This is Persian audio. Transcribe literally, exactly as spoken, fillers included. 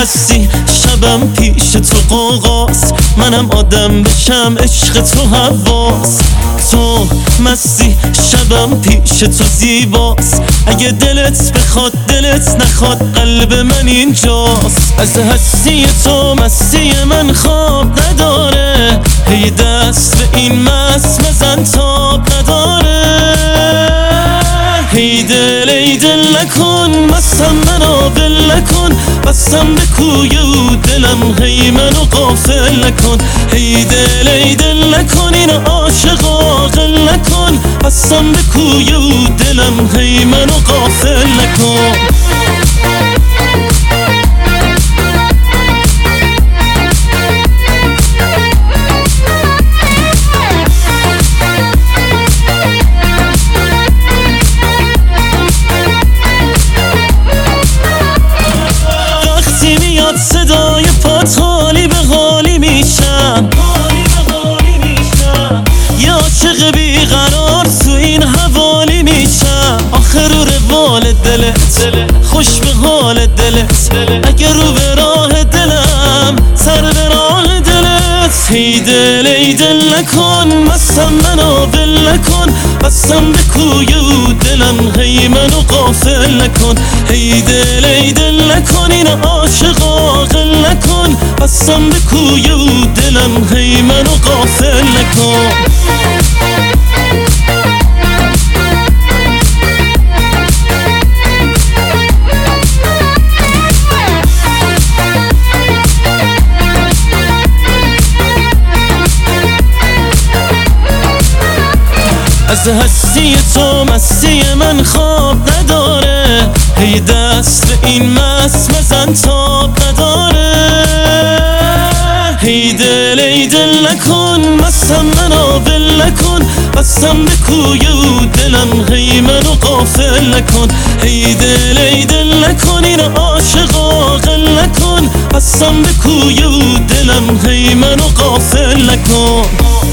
هستی شبم پیش تو قوقاس، منم آدم بشم عشق تو حواس. تو مستی شبم پیش تو زیباست، اگه دلت بخواد دلت نخواد قلب من اینجاست. از هستی تو مستی من خواب نداره، هی دست به این مست مزن تاب نداره. هی دل ای دل نکن مستم منو ول نکن، بستم به کوی او دلم هی منو غافل نکن. هی دل ای دل نکن این عاشق عاقل نکن، بستم به کوی او دلم هی منو غافل نکن. صدای پات حالی به حالی میشم، یه عاشق بیقرار تو این حوالی میشم. آخر رو روال دلت خوش به حال دلت، اگه رو به راه دلم سر به راه دلت. هی دل ای دل نکن مستم منو ول نکن، بستم به کوی او دلم هی منو غافل نکن. هی دل ای دل نکن این عاشق عاقل نکن، بستم به کوی او دلم هی منو غافل نکن. از هستی تو مستی من خواب نداره، هی دست به این مست مزن تاب نداره. هی دل ای دل نکن مستم منو ول نکن، بستم به کوی او دلم هی منو غافل نکن. هی دل ای دل نکن این عاشق عاقل نکن، بستم به کوی او دلم هی منو غافل نکن.